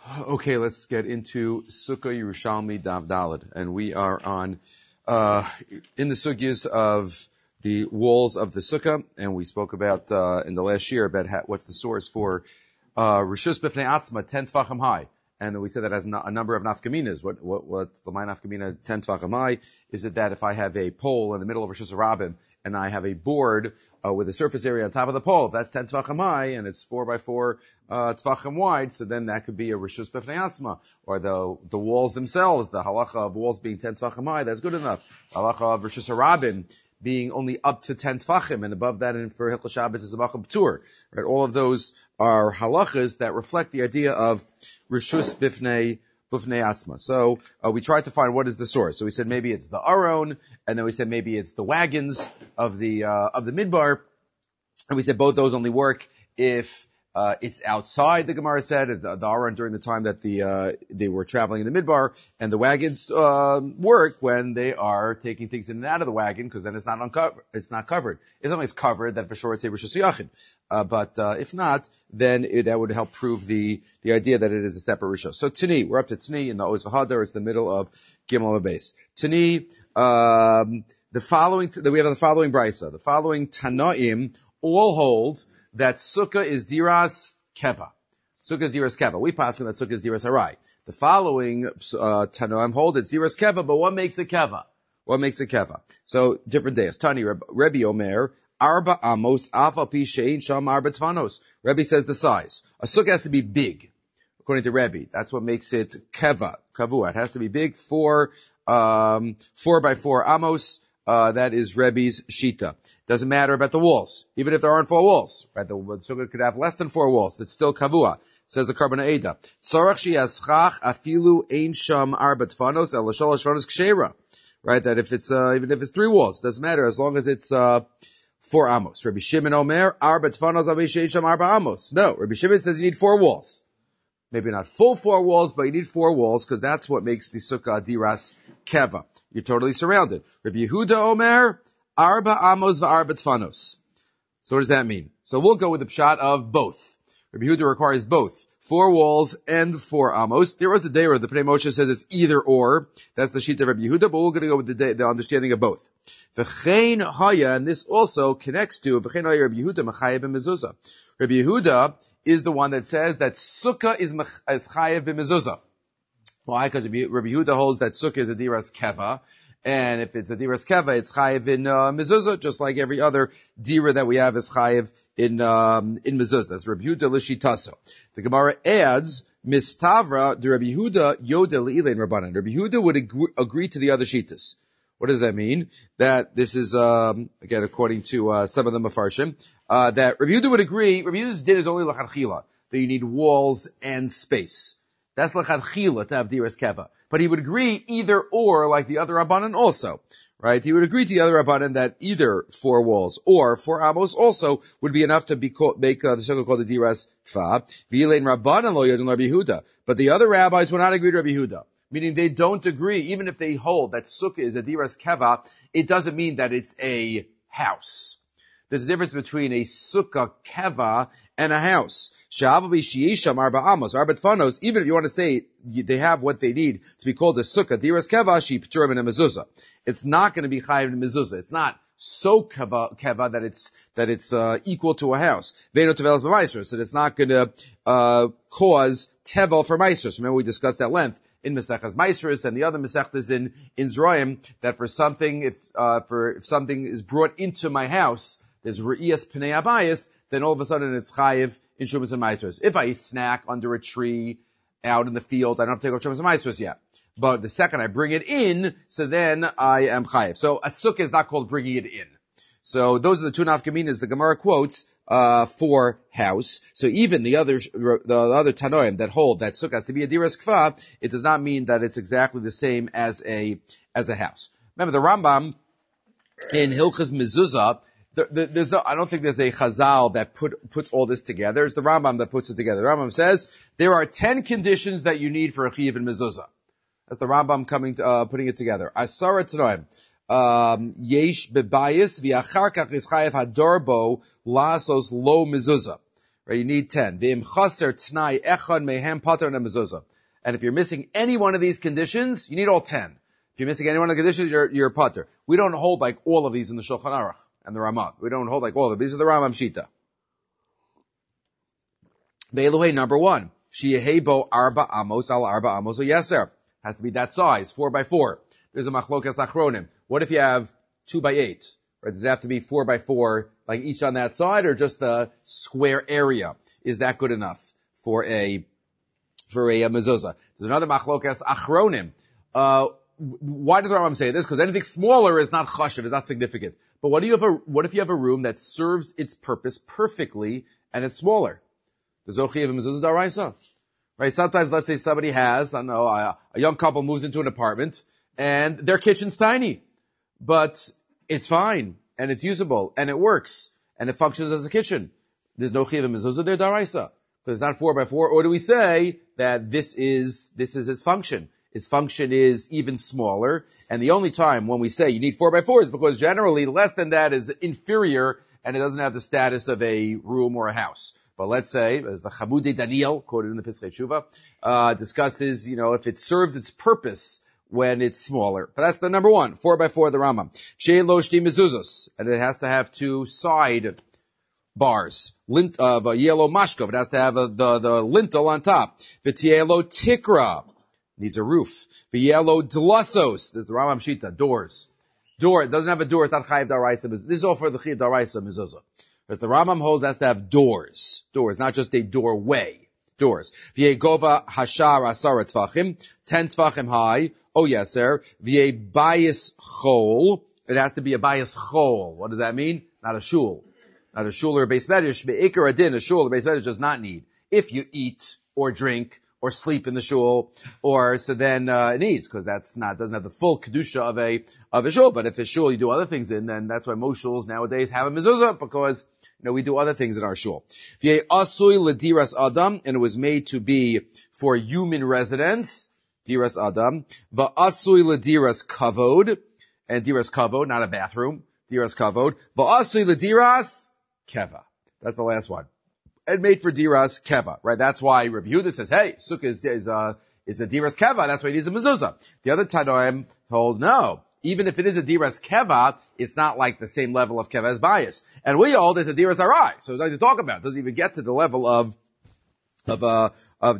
Okay, let's get into Sukkah Yerushalmi Dav Daled, and we are on in the sugyas of the walls of the Sukkah, and we spoke about in the last year about what's the source for Rishus B'fnei Atzma 10 Tvachim high, and we said that has a number of nafkaminas. What's the my nafkamina 10 Tvachim high? Is it that if I have a pole in the middle of Rishus Harabim and I have a board with a surface area on top of the pole, if that's 10 Tvachim high and it's 4x4 Tvachim wide, so then that could be a Rishus B'fnei Atzma. Or the walls themselves, the halacha of walls being 10 Tvachim high, that's good enough. Halacha of Rishus Harabim being only up to 10 Tvachim, and above that, and for Hilchos Shabbos is a Macham P'tur. Right? All of those are halachas that reflect the idea of Rishus B'fnei Atzma. So we tried to find what is the source. So we said maybe it's the Aron, and then we said maybe it's the wagons of the Midbar, and we said both those only work if it's outside. The Gemara said the Aron during the time that they were traveling in the Midbar, and the wagons work when they are taking things in and out of the wagon, because then it's not uncovered. It's not covered. It's always covered. That for sure it's a Rishus Yachid. But if not, then that would help prove the idea that it is a separate Rishus. So Tani, we're up to Tani in the Oz V'Hadar. It's the middle of Gimel Base. Tani, we have the following brisa. The following Tanaim all hold that Sukkah is Diras Keva. Sukkah is Diras Keva. We pass on that Sukkah is Diras Harai. The following Tanoim hold it's Diras Keva, but what makes it Keva? What makes it Keva? So, different days. Tani, Rebbe Omer, Arba Amos, Afa Pi Shein Sham Arba Tvanos. Rebbe says the size. A Sukkah has to be big, according to Rebbe. That's what makes it Keva, Kavua. It has to be big, 4 by 4 Amos. That is Rebbe's Shita. Doesn't matter about the walls, even if there aren't 4 walls. Right? The sukkah could have less than 4 walls. It's still kavua. Says the Karban Eda. Tzarach sheyaschach afilu ein sham arba tfanos el shalosh tfanos kshera. Right? That if it's even if it's 3 walls, doesn't matter as long as it's 4 amos. Rabbi Shimon Omer arba tfanos avishay sham arba amos. No, Rabbi Shimon says you need 4 walls. Maybe not full 4 walls, but you need 4 walls because that's what makes the sukkah diras keva. You're totally surrounded. Rabbi Yehuda Omer, Arba Amos v'Arba Tfanos. So what does that mean? So we'll go with the pshat of both. Rabbi Yehuda requires both 4 walls and 4 Amos. There was a day where the Pnei Moshe says it's either or. That's the sheet of Rabbi Yehuda, but we're going to go with the understanding of both. V'chein haya, and this also connects to V'chein haya Rabbi Yehuda Mechayev b'mezuzah. Rabbi Yehuda is the one that says that Sukkah is Chayev b'mezuzah. Why? Because Rabbi Yehuda holds that Sukkah is a Diras Keva, and if it's a Diras Keva, it's Chayev in Mezuzah, just like every other Dira that we have is Chayev in Mezuzah. That's Rabbi Yehuda L'Shitaso. The Gemara adds, Mistavra, the Rabbi Yehuda Yoda L'Ilein Rabbanan. Rabbi Yehuda would agree to the other Shitas. What does that mean? That this is, again, according to some of the Mefarshim, that Rabbi Yehuda would agree, Rabbi Yehuda's din is only L'Chadchila, that you need walls and space. That's l'chadchila to have diras keva. But he would agree either or, like the other Rabbanan also. Right? He would agree to the other Rabbanan that either 4 walls or 4 amos also would be enough to make the sukkah called the diras kva. V'yilein Rabbanan lo yodin Rabbi Yehuda. But the other rabbis would not agree to Rabbi Yehuda. Meaning they don't agree, even if they hold that sukkah is a diras keva, it doesn't mean that it's a house. There's a difference between a sukkah keva and a house. Even if you want to say they have what they need to be called a sukkah, diras keva, she p'turim in a mezuzah. It's not going to be chayiv in a mezuzah. It's not so keva that it's equal to a house. Ve'no tevelas b'maisros, so it's not going to cause tevel for maisros. Remember we discussed at length in Mesechas Maisros and the other Mesechtas in Zroim that for something if something is brought into my house, there's Re'iyas Pnei Abayis, then all of a sudden it's Chayiv in Shumas and Maisros. If I snack under a tree out in the field, I don't have to take off Shumas and Maisros yet. But the second I bring it in, so then I am Chayiv. So a sukkah is not called bringing it in. So those are the 2 nafkaminas the Gemara quotes for house. So even the other Tanoim that hold that sukkah has to be a diras kva, it does not mean that it's exactly the same as a house. Remember the Rambam in Hilchas Mezuzah, I don't think there's a Chazal that puts all this together. It's the Rambam that puts it together. The Rambam says there are 10 conditions that you need for a Chiyuv and Mezuzah. That's the Rambam putting it together. Asara Tanoim. Yesh bebayis v'achar kach is chayev hadorbo lasos lo mezuzah. Right? You need 10. V'im chaser t'nai echad mehem pater mezuzah. And if you're missing any one of these conditions, you need all 10. If you're missing any one of the conditions, you're pater. We don't hold like all of these in the Shulchan Aruch and the Ramah. We don't hold like all of them. These are the Rambam Shita. Ve'eluhe number 1. Sheyehebo arba amos al arba amos yeser. Has to be that size, 4 by 4. There's a machlokas achronim. What if you have 2 by 8? Right? Does it have to be 4 by 4, like each on that side, or just the square area? Is that good enough for a mezuzah? There's another machlokas achronim. Why does the Rambam say this? Because anything smaller is not chashiv, is not significant. But what if you have a room that serves its purpose perfectly and it's smaller? Does Ochi have a mezuzah daraisa? Right? Sometimes, let's say somebody has, I don't know, a young couple moves into an apartment and their kitchen's tiny, but it's fine and it's usable and it works and it functions as a kitchen. There's no chiv mezuzah there daraisa. So it's not 4 by 4. Or do we say that this is its function? Its function is even smaller. And the only time when we say you need 4 by 4 is because generally less than that is inferior and it doesn't have the status of a room or a house. But let's say, as the Chabudei Daniel, quoted in the Pischei Tshuva, discusses, if it serves its purpose when it's smaller. But that's the number 1, 4 by 4 of the Rambam. She'elo shti mezuzos. And it has to have 2 side bars. Lint of a yellow mashkov. It has to have the lintel on top. V'tielo tikra. Needs a roof. V'yelo dlasos. There's the Rambam Shita. Doors. Door. It doesn't have a door. It's not chayiv daraisa. This is all for the chayiv daraisa mezuzah. Because the Rambam holds has to have doors. Doors. Not just a doorway. Doors. V'yegova hashar asara tvachim. 10 tvachim high. Oh yes, sir. V'ye bayis chol. It has to be a bayis chol. What does that mean? Not a shul. Not a shul or a beis medrash. Be'ikar adin, a shul or beis medrash does not need. If you eat or drink or sleep in the shul, then it needs, because doesn't have the full kedusha of a shul. But if a shul you do other things in, then that's why most shuls nowadays have a mezuzah, because we do other things in our shul. V'ye asui lediras adam, and it was made to be for human residence. Diras adam. Va'asui lediras kavod, and diras kavod, not a bathroom. Diras kavod. Va'asui lediras keva. That's the last one. And made for diras keva, right? That's why Rabbi Yehuda says, hey, sukkah is a diras keva. That's why it needs a mezuzah. The other Tanoim told, no. Even if it is a diras keva, it's not like the same level of keva as bias. And we hold it's a diras arai. So it's nothing to talk about. It doesn't even get to the level of diras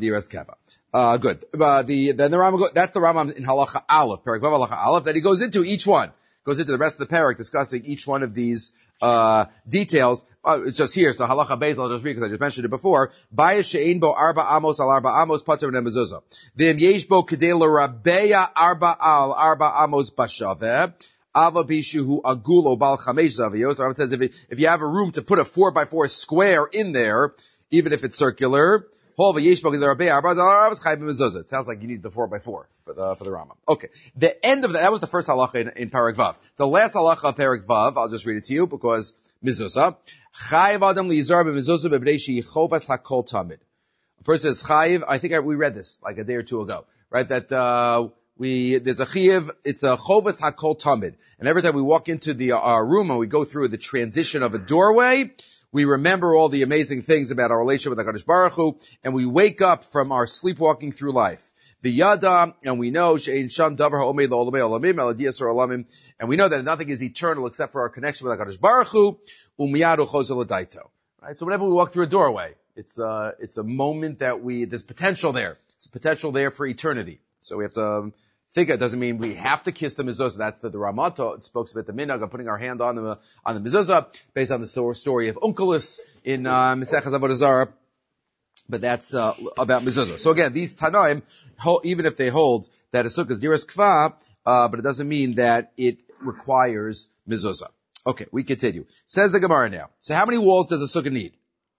keva. Good. Then the Rambam, that's the Rambam in Halacha Aleph, Perek Vav Halacha Aleph, that he goes into each one. Goes into the rest of the parak discussing each one of these details. It's just here, so halacha beis I'll just read because I just mentioned it before. Bayis she'ein bo arba amos al arba amos pater mezuzah. V'im yesh bo kedei l'rabeya arba al arba amos bashaveh. Ava bishu agulo bal chamesh zaviyos. The Rambam says if you have a room to put a 4 by 4 square in there, even if it's circular, it sounds like you need the 4 by 4 for the Rambam. Okay. The end of that was the first halacha in Perek Vav. The last halacha of Perek Vav, I'll just read it to you because mezuzah. Chayiv adam lizar b'mezuzah b'bnei sheyichovas hakol tamid. A person is chayiv. I think we read this like a day or two ago, right? That there's a chayiv. It's a chovas hakol tamid, and every time we walk into the room and we go through the transition of a doorway, we remember all the amazing things about our relationship with HaKadosh Baruch Hu, and we wake up from our sleepwalking through life. V'yada, and we know she'ein sham davar ha'omei lo'olamei olamim eladiyas olamim, and we know that nothing is eternal except for our connection with HaKadosh Baruch Hu. Umiyadu chozel l'daito. Right. So whenever we walk through a doorway, it's a moment that there's potential there. It's potential there for eternity. So we have to think. It doesn't mean we have to kiss the mezuzah. That's the Ramato. It spoke about the minhag of putting our hand on the mezuzah, based on the story of Onkelos in Maseches Avodah Zarah. But that's about mezuzah. So again, these Tanoim, even if they hold that a sukkah is diras kva, but it doesn't mean that it requires mezuzah. Okay, we continue. Says the Gemara now. So how many walls does a sukkah need?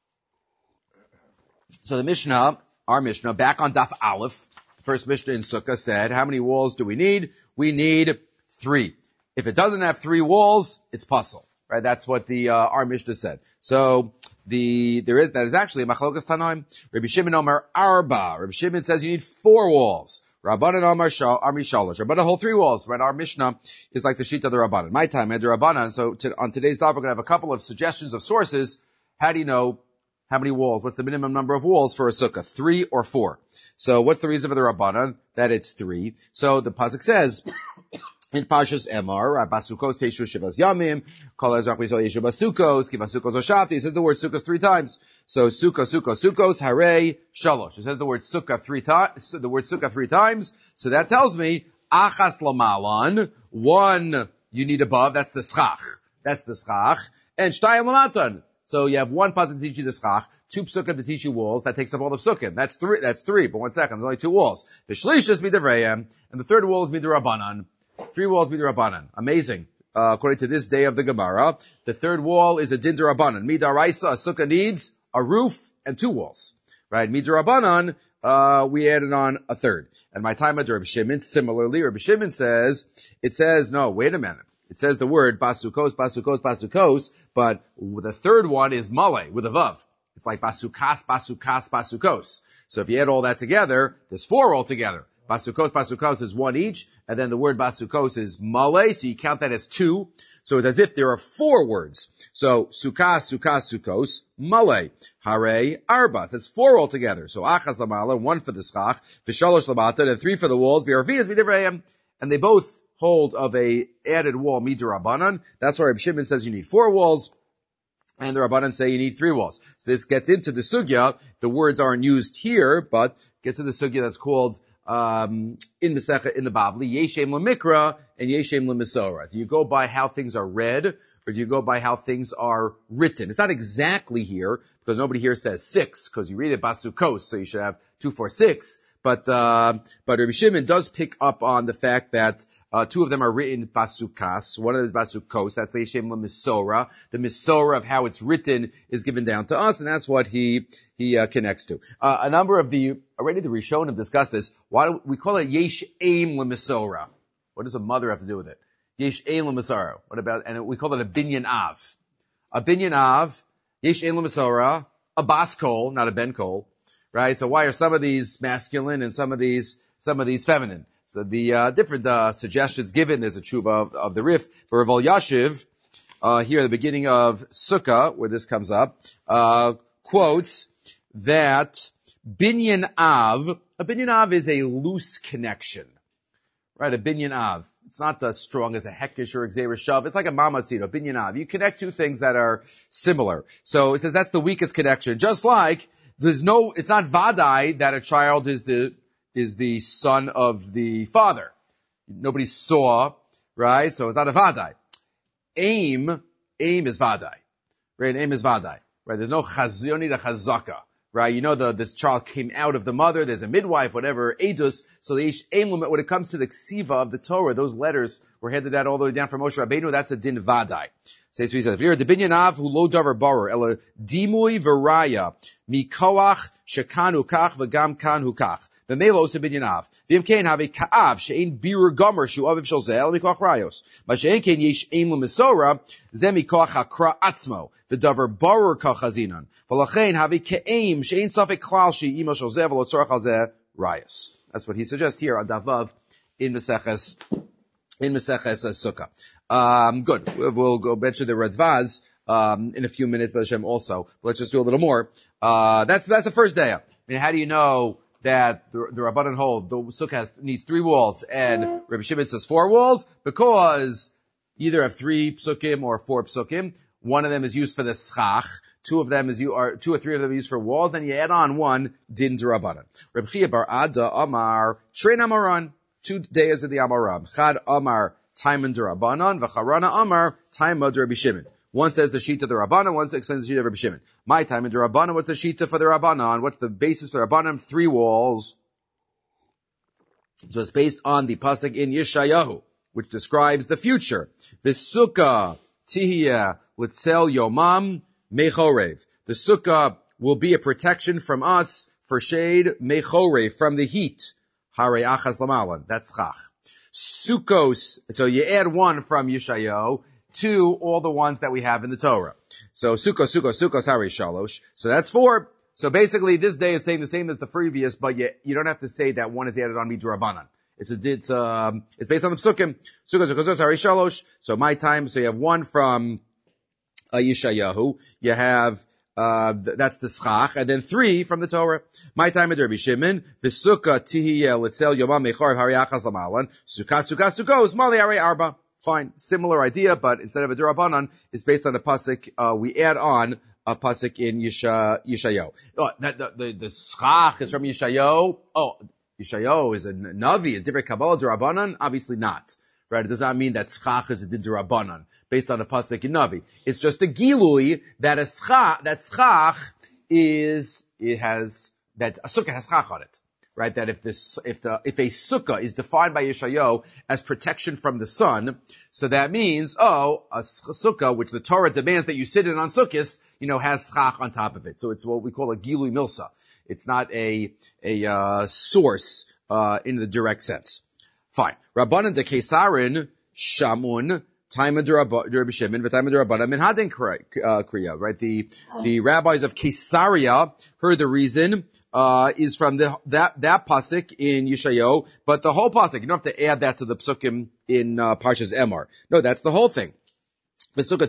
So the Mishnah, our Mishnah, back on Daf Aleph, first Mishnah in Sukkah said, how many walls do we need? We need 3. If it doesn't have 3 walls, it's puzzle. Right? That's what our Mishnah said. So that is actually a machlokas tanaim. Rabbi Shimon Omer Arba. Rabbi Shimon says you need 4 walls. Rabbanan Omer Armi Shalosh. Rabbanan hold 3 walls. Right? Our Mishnah is like the sheet of the Rabbanan. My time, I had the Rabbanan. So on today's daf, we're going to have a couple of suggestions of sources. How do you know How many walls? What's the minimum number of walls for a sukkah? 3 or 4? So what's the reason for the Rabbanan? That it's 3. So the pasuk says, in Parshas Emor, Basukos Teshu Shivas Yamim, Kol Ezrach Yisrael Yeshu Basukos, Ki Basukos Oshafti. It says the word sukkos 3 times. So Sukkos, Hare, Shalosh. It says the word sukkah 3 times, the word sukkah 3 times. So that tells me, Achas Lamalan, 1 you need above, that's the schach. That's the schach. And Shtayim Lamatan. So you have 1 pasuk to teach you the schach, 2 psukim to teach you walls, that takes up all the psukim. That's 3, but 1 second, there's only 2 walls. The shlish is midavrayim, and the 3rd wall is midrabanan. 3 walls midrabanan. Amazing. According to this day of the Gemara, the 3rd wall is a din derabanan. Midaraisa, a sukkah needs a roof and 2 walls. Right? Midrabanan, we added on a 3rd. And my time at Rabbi Shimon, similarly, Rabbi Shimon says, no, wait a minute. It says the word basukos, but the 3rd one is male, with a vav. It's like basukos. So if you add all that together, there's 4 altogether. Basukos is 1 each, and then the word basukos is male, so you count that as 2. So it's as if there are 4 words. So sukos, male. Hare, arba. That's 4 altogether. So achas lamala, 1 for the schach, v'shalosh lamata, and 3 for the walls, v'arvias midivrayim. And they both hold of a added wall midrabanan. That's why Reb Shimon says you need 4 walls, and the Rabbanan say you need 3 walls. So this gets into the sugya. The words aren't used here, but gets to the sugya that's called in the Bavli, Yeshem Lamikra and Yeshem Lamisora. Do you go by how things are read, or do you go by how things are written? It's not exactly here, because nobody here says 6, because you read it Basukos, so you should have 2, 4, 6. But Rabbi Shimon does pick up on the fact that 2 of them are written basukas. One of them is basukos. That's the Yeshem Misora. The Misora of how it's written is given down to us, and that's what he connects to. A number of the Rishonim have discussed this. Why do we call it Yesh Aim L'Misora? What does a mother have to do with it? Yesh Aim L'Misora. What about, and we call it a binyan av. A binyan av, Yesh Aim L'Misora, a bas kol, not a ben kol. Right? So why are some of these masculine and some of these feminine? So the different suggestions given, there's a tshuva of the Rif. For Rav Yashiv, here at the beginning of Sukkah, where this comes up, quotes that binyan av, a binyan av is a loose connection. Right? A binyan av. It's not as strong as a hekish or a gzeir shav. It's like a mamatzito, a binyan av. You connect 2 things that are similar. So it says that's the weakest connection. Just like it's not vadai that a child is the son of the father. Nobody saw, right? So it's not a vadai. Aim is vadai. Right? Aim is vadai. Right? There's no you don't need a chazaka. Right? You know this child came out of the mother, there's a midwife, whatever, edus. So the aim, when it comes to the ksiva of the Torah, those letters were handed out all the way down from Moshe Rabbeinu, that's a din vadai. So he says, if you're the binyan av who lo davar barer, ela dimui v'raya, mikoach shekanu kach v'gam kan hu kach. V'melo se binyan av. V'im kein have a ka'av she'ein birur gomer shu aviv shel zeh, el mikoach rayos. Ma she'ein kein yesh aim l'misora, zeh mikoach hakra atzmo. V'davar barer kach hazinan. V'lachein have a ke'aim she'ein safek klal she'imo shel zeh v'lo tzorach al zeh rayos. That's what he suggests here on Davav in Meseches Sukkah. Good. We'll go mention the Radvaz, in a few minutes, but Hashem also. But let's just do a little more. That's the first day. I mean, how do you know that the Rabbanan hold the Sukkah needs 3 walls and Rabbi Shimon says 4 walls? Because either have 3 psukim or 4 psukim. One of them is used for the schach. 2 or 3 of them are used for walls. Then you add on 1 din Rabbanan. Reb Chia bar Ada Amar Shrein Amaran. 2 days of the Amaram. Chad Amar Taiman Rabbanan, V'charana Amar Taimad Rabbi Shimon. One says the Shita of the Rabbanan, one explains the Shita of Rabbi Shimon. My Taiman Rabbanan, what's the Shita for the Rabbanan? What's the basis for the Rabbanan? 3 walls. So it's based on the pasuk in Yeshayahu, which describes the future. V'sukkah tihiyah l'tzel yomam mechorev. The sukkah will be a protection from us for shade mechorev, from the heat. Hare achas lamalan. That's chach. Sukkos, so you add 1 from Yeshayahu to all the ones that we have in the Torah. So sukkos, hare shalosh. So that's 4. So basically this day is saying the same as the previous, but you don't have to say that 1 is added on midrabanan. It's based on the psukim. Sukkos, hare shalosh. So my time, so you have 1 from Yeshayahu. You have That's the schach, and then 3 from the Torah. My time at Rabbi Shimon, v'sukkah tihiyeh l'tzel yomam mechor hariachas lamalan, sukkos mali arei arba. Fine, similar idea, but instead of a durabanan, it's based on a pasuk. We add on a pasuk in Yeshayahu. Oh, the schach is from Yeshayahu. Oh, Yeshayahu is a navi, a different kabbalah durabanan. Obviously not. Right? It does not mean that schach is a durabanan based on a pasuk in Navi. It's just a gilui that a schach that a sukkah has schach on it. Right? That if a sukkah is defined by Yeshayahu as protection from the sun, so that means, a sukkah, which the Torah demands that you sit in on sukkahs, has schach on top of it. So it's what we call a gilui milsa. It's not a source, in the direct sense. Fine. Rabbanan de Kesarin, Shamun, Taima de Rabbi Shimon, V'taima de Rabbanan, Min Hadin Kriya, right? The rabbis of Caesarea heard the reason, is from that pasuk in Yeshayahu, but the whole pasuk, you don't have to add that to the psukim in, Parshas Emor. No, that's the whole thing. So just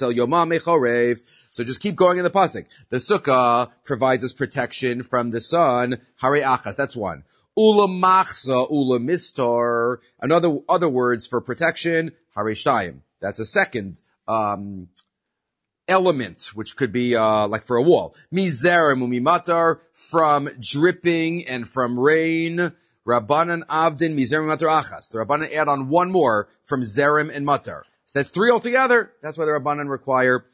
keep going in the pasuk. The sukkah provides us protection from the sun. Hare achas, that's one. Ula machza, ula mistar. Other words for protection. Hare shtayim. That's a second element, which could be like for a wall. Mizerem umimatar, from dripping and from rain. Rabbanan avdin mizerem matar achas. The Rabbanan add on one more from zerem and matar. So that's 3 altogether. That's why the Rabbanan require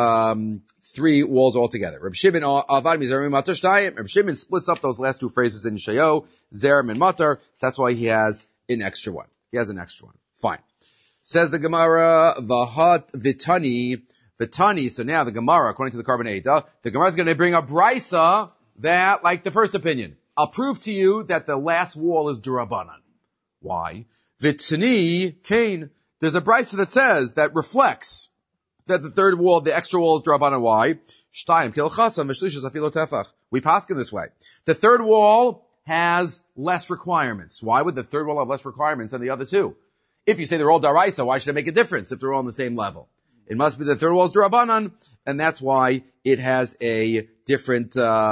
3 walls altogether. Rabbi Shimon avad mizerem matar shtayim. Rabbi Shimon splits up those last 2 phrases in Yeshayahu, zerem and matar. So that's why he has an extra one. Fine. Says the Gemara, v'hat vitani. So now the Gemara, according to the Korban Eidah, the Gemara is going to bring a brisa that, like the first opinion, I'll prove to you that the last wall is Durabanan. Why? Vitani kain. There's a brisa that says, that reflects that the third wall, the extra wall is Durabanan. Why? Shtayim kil chasam v'shlishas afilo tefach. We paskin this way. The third wall has less requirements. Why would the third wall have less requirements than the other 2? If you say they're all daraisa, why should it make a difference if they're all on the same level? It must be the third wall is Durabanan, and that's why it has a different,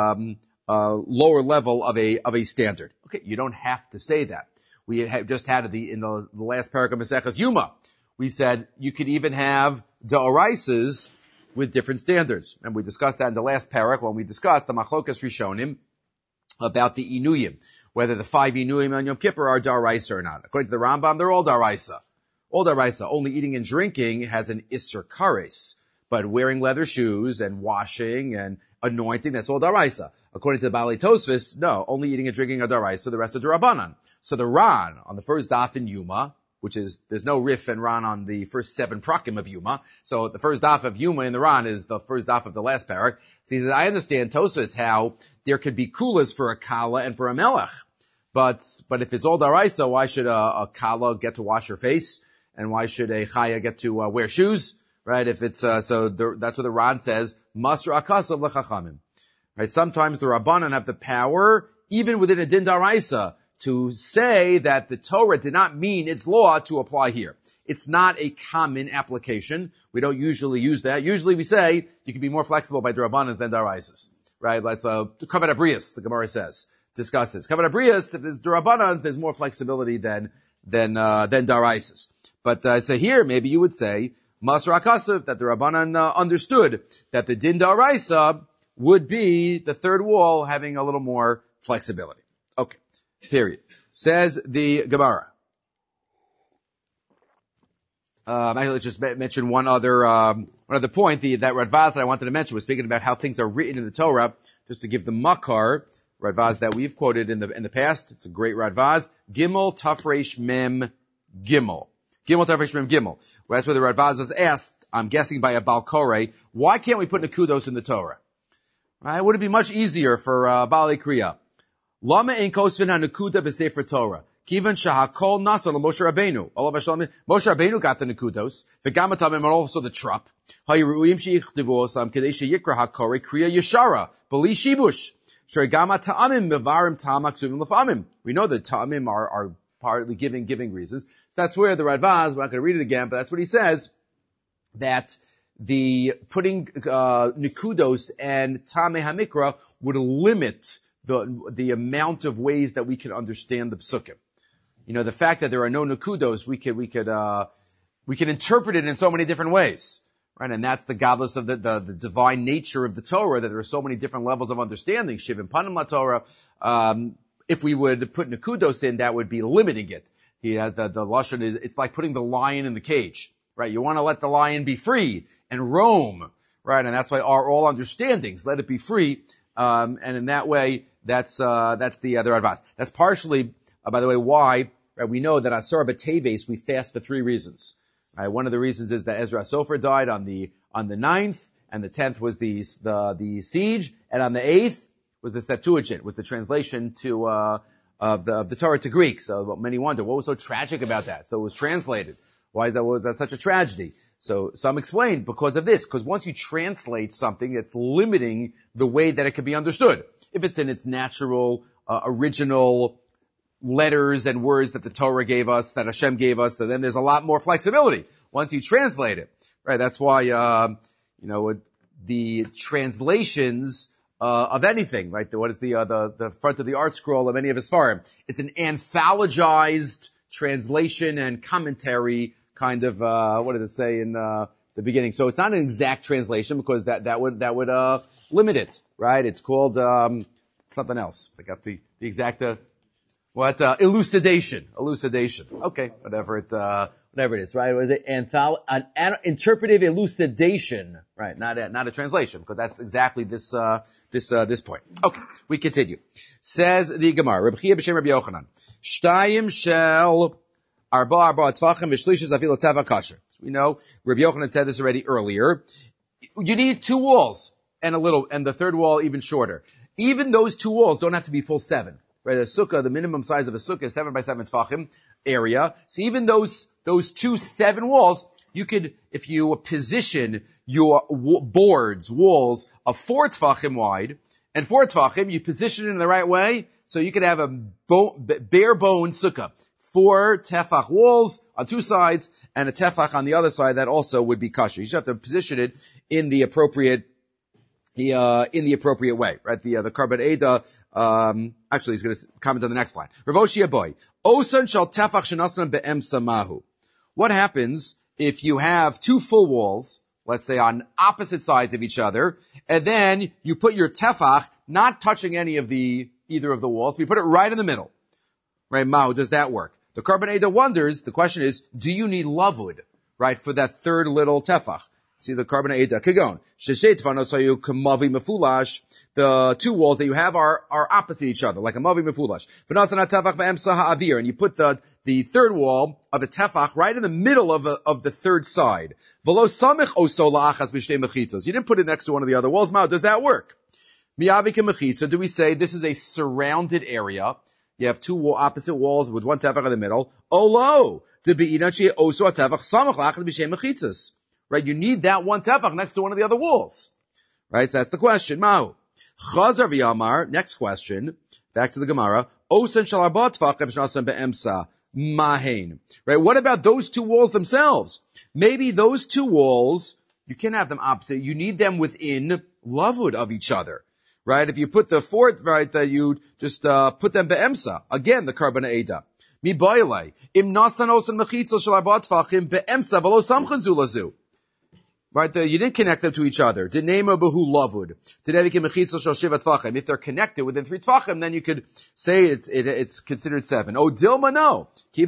lower level of a standard. Okay, you don't have to say that. We just had in the last parak of Maseches Yuma. We said you could even have da'oraisas with different standards. And we discussed that in the last parak when we discussed the Machlokas Rishonim about the Inuyim, whether the 5 Inuyim on Yom Kippur are da'oraisa or not. According to the Rambam, they're all da'oraisa. All da'oraisa. Only eating and drinking has an Isser Kares. But wearing leather shoes and washing and anointing, that's all da'oraisa. According to the Baalei Tosfos, no, only eating and drinking are da'oraisa, the rest are d'Rabbanan. So the Ran, on the first daf in Yuma, which is, there's no Rif and Ran on the first 7 prakim of Yuma, so the first daf of Yuma in the Ran is the first daf of the last parak. So he says, I understand, Tosfos, how there could be kulas for a kala and for a melech. But if it's all da'oraisa, why should a kala get to wash her face? And why should a chaya get to wear shoes? Right? If it's, that's what the Ran says, Masra akasav lechachamim. Right? Sometimes the Rabbanan have the power, even within a din daraisa, to say that the Torah did not mean its law to apply here. It's not a common application. We don't usually use that. Usually we say you can be more flexible by Rabbanan than daraisas. Right? Like, Kavan Abrius, the Gemara says, discusses. Kavan Abrius, if there's Rabbanan, there's more flexibility than daraisas. But, so here, maybe you would say, Masra Akasav, that the Rabbanan understood that the din daraisa would be the third wall having a little more flexibility. Okay. Period. Says the Gemara. Actually, let's just mention one other point. That Radvaz that I wanted to mention was speaking about how things are written in the Torah, just to give the makar, Radvaz that we've quoted in the past. It's a great Radvaz. Gimel Tafresh Mem Gimel. Gimel Tafresh Mem Gimel. That's where the Radvaz was asked, I'm guessing by a Balkore, why can't we put Nekudos in the Torah? Right? Would it be much easier for Baalei Kriya? Lama ein kosvin ha-nekuda b'sefer Torah. Kivan shahakol nasa l'Moshe Rabbeinu. Moshe Rabbeinu got the nekudos. V'gam hatamim and also the trup. Hayru'im sheyichdivu osam kedei sheyikra hakore kriya yeshara. B'li shibush. Shergam ha'tamim mevarim tam haksuvim l'famim. We know that tamim are partly giving reasons. So that's where the Radvaz, we're not going to read it again, but that's what he says, that the putting nikudos and tamei hamikra would limit the amount of ways that we can understand the psukim. The fact that there are no nikudos, we can interpret it in so many different ways, right? And that's the godless of the divine nature of the Torah, that there are so many different levels of understanding. Shivim panim la Torah. If we would put nikudos in, that would be limiting it. The lashon is, it's like putting the lion in the cage, right? You want to let the lion be free and roam, right? And that's why all understandings, let it be free. And in that way, that's the other advice. That's partially, by the way, why, right, we know that on Asar B'Teves we fast for 3 reasons. Right? One of the reasons is that Ezra Sofer died on the 9th, and the 10th was the siege, and on the 8th was the Septuagint, was the translation of the Torah to Greek. So many wonder, what was so tragic about that? So it was translated. Was that such a tragedy? So some explain because of this, because once you translate something, it's limiting the way that it can be understood. If it's in its natural, original letters and words that the Torah gave us, that Hashem gave us, so then there's a lot more flexibility once you translate it. Right? That's why, the translations, of anything, right? What is the front of the art scroll of any of his Sfarim? It's an anthologized translation and commentary kind of, what did it say in, the beginning? So it's not an exact translation because that would limit it, right? It's called, something else. I got the exact, elucidation. Okay, whatever it is, right? What is it? An interpretive elucidation, right? Not a translation, because that's exactly this point. Okay, we continue. Says the Gemara, Reb Chia b'shem Rabbi Yochanan, Shtayim shel arba tvachim v'shlishas afilu teva kasher. We know Rabbi Yochanan said this already earlier. You need 2 walls and the third wall even shorter. Even those 2 walls don't have to be full 7. Right, a sukkah, the minimum size of a sukkah is 7 by 7 tvachim area. So even those 2 7 walls, you could, if you position your walls of 4 tvachim wide and 4 tvachim, you position it in the right way, so you could have a bare bone sukkah. 4 tefach walls on 2 sides and a tefach on the other side that also would be kosher. You just have to position it in the appropriate way, right? The Karban Eda, actually he's going to comment on the next line. Rav Oshia boy, Osan shal tefach shenasnan be'emsa mahu. What happens if you have 2 full walls, let's say on opposite sides of each other, and then you put your tefach not touching either of the walls, but you put it right in the middle. Right? Mahu, does that work? The Karban Eda wonders, the question is, do you need lavud, right, for that third little tefach? See the Karban Eda Kagon. The 2 walls that you have are opposite each other, like a mavi mefulash. And you put the third wall of a tefach right in the middle of the third side. You didn't put it next to one of the other walls. Does that work? So do we say this is a surrounded area? You have 2 opposite walls with 1 tefach in the middle. Right, you need that 1 tefach next to one of the other walls. Right, so that's the question. Ma'u. Chazar v'yamar, next question, back to the Gemara. Osen shal arba tefachim shnasan be'emsa mahen. Right, what about those 2 walls themselves? Maybe those 2 walls, you can't have them opposite, you need them within lavud of each other. Right, if you put the 4th, right, that you just, put them be'emsa. Again, the Karban Eda. Mi baile. Im nasan osen mechitzel shal arba tefachim be'emsa v'lo samchan zulazu. Right, you didn't connect them to each other. If they're connected within 3 tvachim, then you could say it's considered 7. Oh, Dilma, no.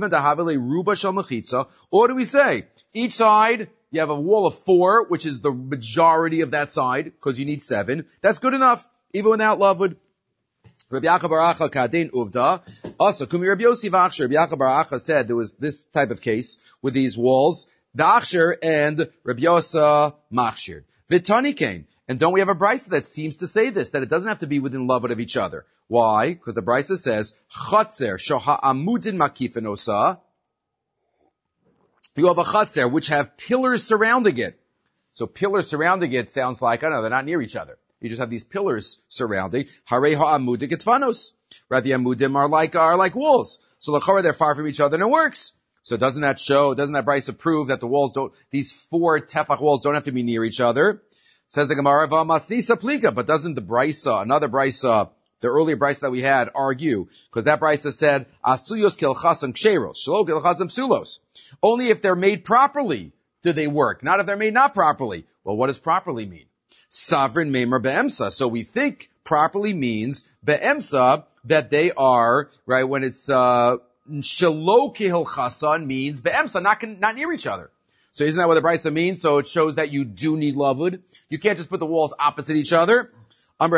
Or do we say, each side, you have a wall of 4, which is the majority of that side, because you need 7. That's good enough, even without lavud. Rabbi Yaakov bar Acha kadein uvda. Also, Kumi Rabbi Yossi v'achsher. Rabbi Yaakov bar Acha said there was this type of case with these walls. The Achsher and Rabbi Yosa Machshir. Vitani came. And don't we have a brisa that seems to say this, that it doesn't have to be within lavud of each other. Why? Because the brisa says, Chatzer shoha amudin makifin osa. You have a chatzer which have pillars surrounding it. So pillars surrounding it sounds like, I don't know, they're not near each other. You just have these pillars surrounding. Harei ha'amudik etfanos. Right, the amudim are like walls. So l'chora they're far from each other and it works. So doesn't that brisa prove that these 4 tefach walls don't have to be near each other? Says the Gemara, Masnisa plika, but doesn't the the earlier brisa that we had, argue? Because that brisa said, Asuyos kilchasan ksheros, shelo kilchasan psulos. Only if they're made properly do they work, not if they're made not properly. Well, what does properly mean? Sovereign meimer be'emsa. So we think properly means be'emsa, that they are, right, when it's, shelo kilchasan means be'emsa, not near each other. So isn't that what the brisa means? So it shows that you do need lavud. You can't just put the walls opposite each other. No.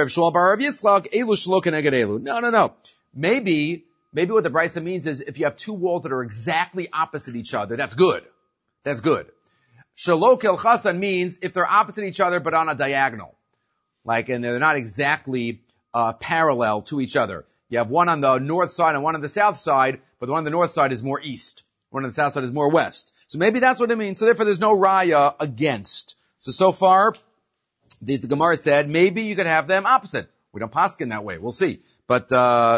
Maybe what the brisa means is if you have 2 walls that are exactly opposite each other, that's good. That's good. Shelo kilchasan means if they're opposite each other but on a diagonal. And they're not exactly, parallel to each other. You have one on the north side and one on the south side, but the one on the north side is more east. One on the south side is more west. So maybe that's what it means. So therefore there's no raya against. So far, the Gemara said maybe you could have them opposite. We don't paskin that way. We'll see. But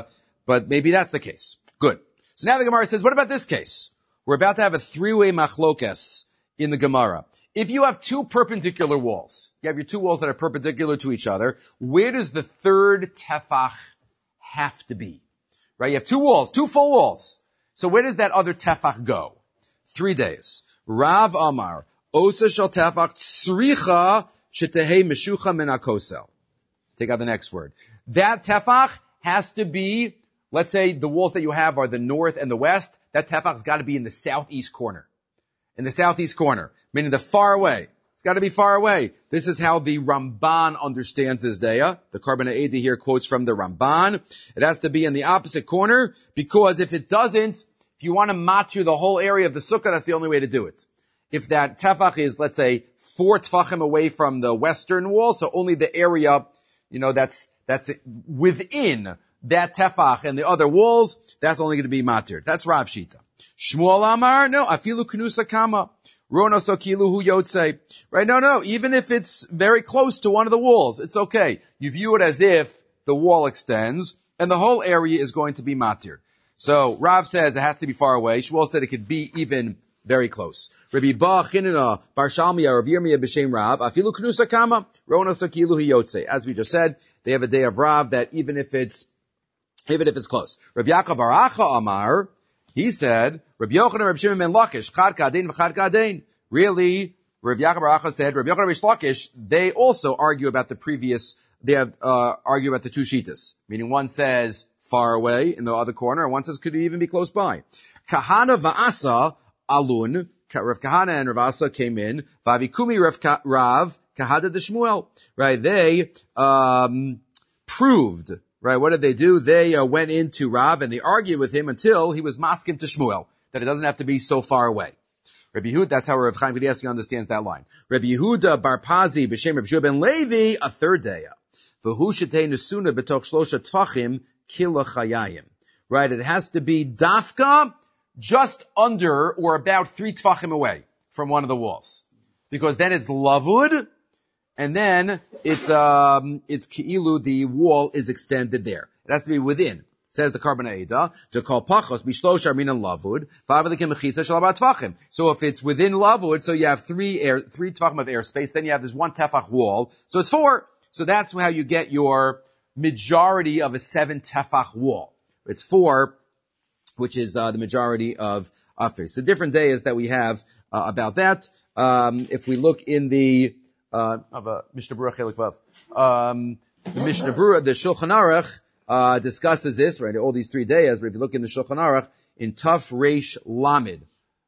maybe that's the case. Good. So now the Gemara says, what about this case? We're about to have a 3-way machlokes in the Gemara. If you have 2 perpendicular walls, you have your 2 walls that are perpendicular to each other, where does the 3rd tefach have to be? Right? You have 2 walls, 2 full walls. So where does that other tefach go? 3 days. Rav Amar, Osa shel tefach tzricha shetehei meshucha min hakosel. Take out the next word. That tefach has to be, let's say the walls that you have are the north and the west. That tefach's got to be in the southeast corner. In the southeast corner, meaning the far away. It's got to be far away. This is how the Ramban understands this daya. The Karban Ha'eda here quotes from the Ramban. It has to be in the opposite corner, because if it doesn't, if you want to matir the whole area of the sukkah, that's the only way to do it. If that tefach is, let's say, 4 tefachim away from the western wall, so only the area, that's within that tefach and the other walls, that's only going to be matir. That's Rav Shita. Shmuel Amar, no, afilu knusa kama. Rono sokilu hu yotze. Right? No. Even if it's very close to one of the walls, it's okay. You view it as if the wall extends and the whole area is going to be matir. So Rav says it has to be far away. Shmuel said it could be even very close. Rabbi Ba Chinina Bar Shalmiya Rav Yirmiyah b'Shem Rav afilu knusa kama Rono sokilu hu yotze. As we just said, they have a day of Rav that even if it's close. Rabbi Yaakov Bar Acha Amar, he said, Rabbi Yochanan and Rabbi Shimon ben Lakish, Chad Kadein v'Chad Kadein. Really, Rabbi Yaakov Bar Acha said, Rabbi Yochanan and Rabbi Lakish, they also argue about the previous, argue about the 2 shitas. Meaning one says far away in the other corner, and one says could even be close by. Kahana va'asa alun, Rav Kahana and Rav Asa came in, Vavikumi Rav Kahada de Shmuel. Right, they, proved. Right, what did they do? They went into Rav and they argued with him until he was maskim to Shmuel, that it doesn't have to be so far away. Rabbi Yehuda, that's how Rav Chaim Kanievsky understands that line. Rabbi Yehuda Bar Pazi b'Shem Rabbi Shua ben Levi, a 3rd day. V'hu shetei nesuna b'toch shlosha tfachim kila chayayim. Right, it has to be dafka just under or about 3 tfachim away from one of the walls. Because then it's lavud, and then it's ki'ilu, the wall is extended there. It has to be within. Says the Karban Ha'eda, to call pachos b'shlosh arminan lavud, v'avelikim mechitza shel arba tefachim. So if it's within lavud, so you have 3 tefachim of airspace, then you have this 1 tefach wall, so it's 4. So that's how you get your majority of a 7 tefach wall. It's 4, which is the majority of 3. So different days that we have about that. If we look in the Mishnah Berurah Chelik Vav, the Mishnah Berurah, the Shulchan Aruch discusses this, right? All these 3 days, but if you look in the Shulchan Aruch, in Taf Reish Lamed,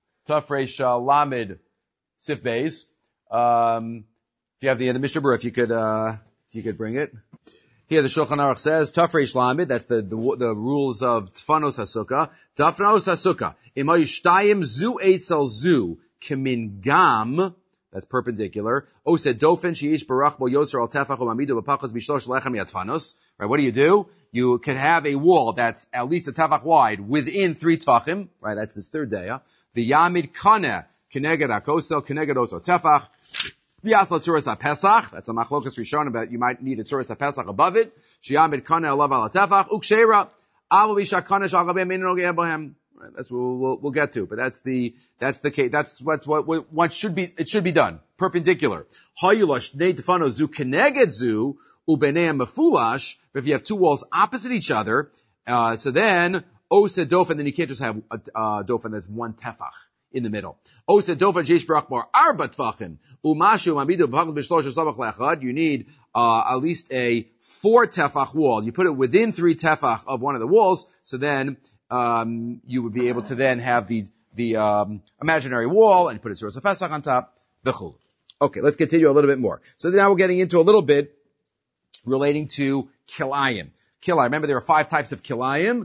Sif Beis, if you have the Mishnah Berurah, if you could bring it. Here the Shulchan Aruch says, Taf Reish Lamed, that's the rules of Tfanos HaSukkah. Tfanos HaSukkah, Imayu Shtayim Zu Eitzel Zu, Kemin Gam, that's perpendicular. Ose dofen sheish barach bo yoser al tefach u'mamidu b'pachos b'shlosh lechem yatfanos. Right, what do? You can have a wall that's at least a tefach wide within 3 tefachim. Right, that's this 3rd day. V'yamid kaneh keneged hakosel keneged oso tefach. V'yasla tzuras ha-pesach. That's a machlokas rishon about you might need a tzuras ha-pesach above it. Sheyamid kaneh alav al tefach uksheira. Avu b'shak kaneh shal gabei meinu nogeh bohem. Right? That's what we'll get to, but that's the case. That's what should be. It should be done perpendicular. Hayulash nei tefano zu keneged zu ubeneim mefulash. But if you have two walls opposite each other, so then osa dofen, then you can't just have a dofen that's one tefach in the middle. Osa dofen jeish brachmar arba tefachim umashu mamidu b'hagel b'shlosh sabach le'achad. You need at least a 4 tefach wall. You put it within 3 tefach of one of the walls, so then you would be able to then have the imaginary wall and put a Tzuras HaPesach on top. V'chul. Okay, let's continue a little bit more. So now we're getting into a little bit relating to kilayim. Kilayim. Remember, there are 5 types of kilayim.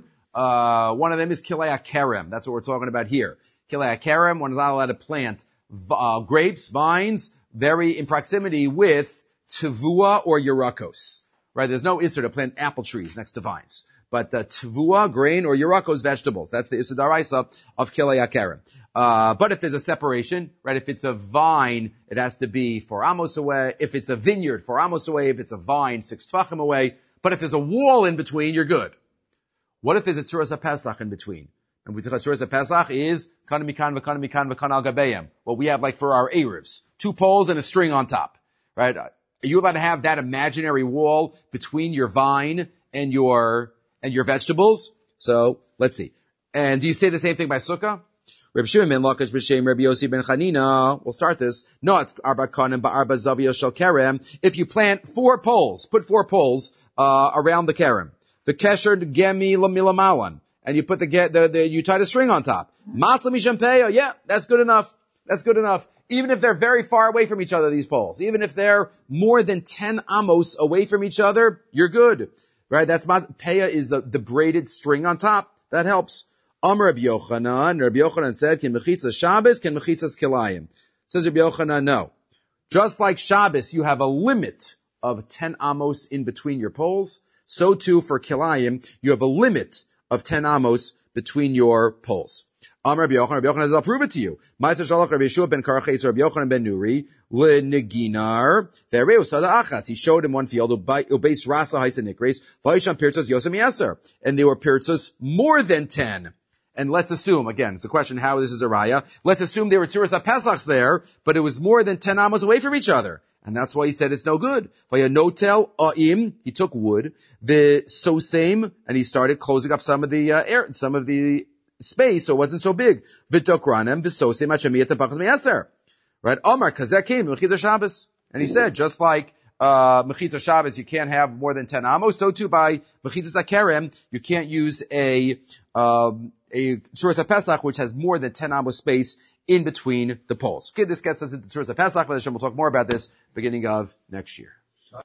One of them is kilei kerem. That's what we're talking about here. Kilei kerem, one is not allowed to plant grapes, vines, very in proximity with tevua or yerakos. Right? There's no issur to plant apple trees next to vines. But tevua, grain, or yerakos, vegetables. That's the issur daraisa of kilei kerem. But if there's a separation, right? If it's a vine, it has to be 4 amos away. If it's a vineyard, 4 amos away. If it's a vine, 6 tfachim away. But if there's a wall in between, you're good. What if there's a Tzuras HaPesach in between? And we think Tzuras HaPesach is kan mikan v'kan mikan v'kan al gabeim. What we have like for our Erevs. 2 poles and a string on top. Right? Are you allowed to have that imaginary wall between your vine and your vegetables? So, let's see. And do you say the same thing by Sukkah? Reb Shimon ben Lakish b'shem Reb Yossi ben Chanina. We'll start this. No, it's arba kanim ba'arba zaviyos shel kerem. If you plant 4 poles, put 4 poles around the kerem. The kesher gemi lamilamalan, and you put you tie the string on top. Matzah mishampeya. Yeah, that's good enough. That's good enough. Even if they're very far away from each other, these poles. Even if they're more than 10 amos away from each other, you're good. Right? That's peya is the braided string on top. That helps. Amar Rabbi Yochanan. Rabbi Yochanan said, "Ken mechitzas Shabbos, ken mechitzas kilayim." Says Rabbi Yochanan, no. Just like Shabbos, you have a limit of 10 amos in between your poles. So too for kilayim, you have a limit of 10 amos between your poles. Amar Rabbi Yochanan. Rabbi Yochanan says, I'll prove it to you. Ma'aser shalach Rabbi Yeshua ben Karachetz, Rabbi Yochanan ben Nuri, le'neginar, ve'ereu sada achas. He showed him one field, ubeis rasa haisa nikres, v'ayisham pirtzos yosem yaser. And there were pirtzos more than 10. And let's assume, again, it's a question how this is a raya. Let's assume there were Tzuras HaPesachs there, but it was more than 10 amos away from each other. And that's why he said it's no good. Vayanotel a'im, he took wood, the sosem, and he started closing up some of the air, some of the space, so it wasn't so big. V'tokranem v'sosem ha'shamiyat b'chaz me'aser. Right? Omar kazeh came mechitzas Shabbos, and he said just like mechitzas Shabbos, you can't have more than 10 amos. So too by mechitzas kerem, you can't use a Tzuras HaPesach, which has more than 10 amos space in between the poles. Okay, this gets us into Tzuras HaPesach. We'll talk more about this beginning of next year.